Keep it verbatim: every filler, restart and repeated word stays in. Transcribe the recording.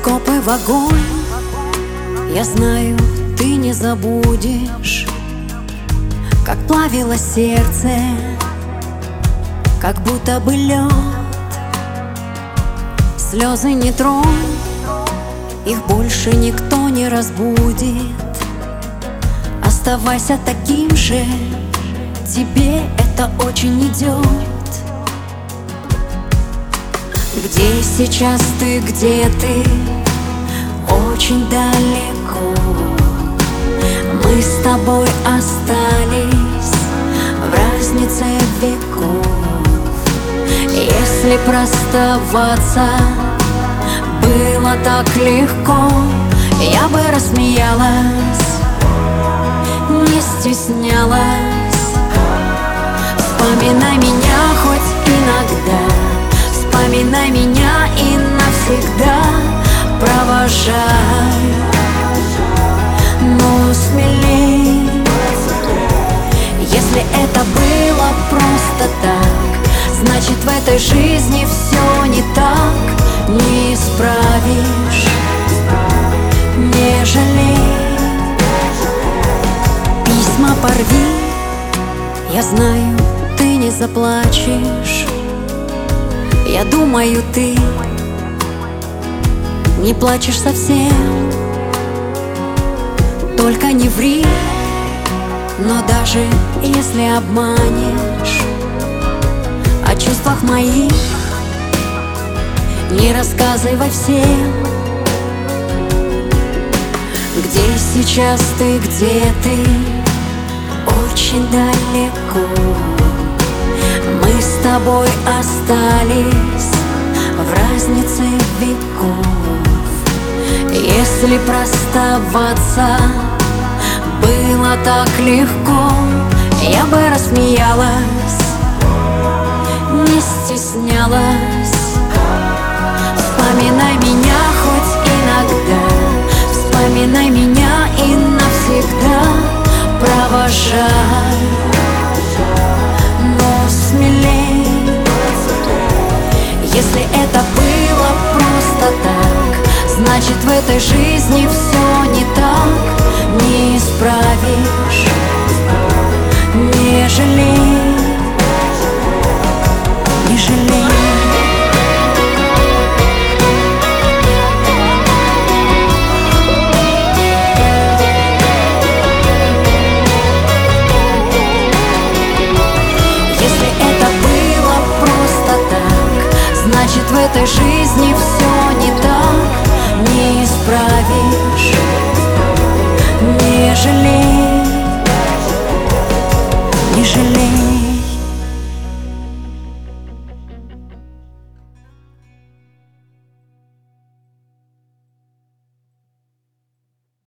Копы в огонь, я знаю, ты не забудешь, как плавило сердце, как будто бы лед. Слезы не тронь, их больше никто не разбудит. Оставайся таким же, тебе это очень идет. Где сейчас ты, где ты? Очень далеко. Мы с тобой остались в разнице веков. Если расставаться было так легко, я бы рассмеялась, не стеснялась. Вспоминай меня хоть иногда, вспоминай меня и навсегда. Провожай, но смелей. Если это было просто так, значит в этой жизни все не так. Не исправишь, не жалей. Письма порви, я знаю, ты не заплачешь. Я думаю, ты не плачешь совсем. Только не ври, но даже если обманешь о чувствах моих, не рассказывай всем. Где сейчас ты, где ты? Очень далеко. Мы с тобой остались в разнице веков. Если расставаться было так легко, я бы рассмеялась, не стеснялась. Вспоминай меня хоть иногда, вспоминай меня и навсегда. Провожай, но смелей. Если это было просто так, значит в этой жизни все не так. Не исправишь, не жалей, не жалей. Значит в этой жизни все не так. Не исправишь, не жалей.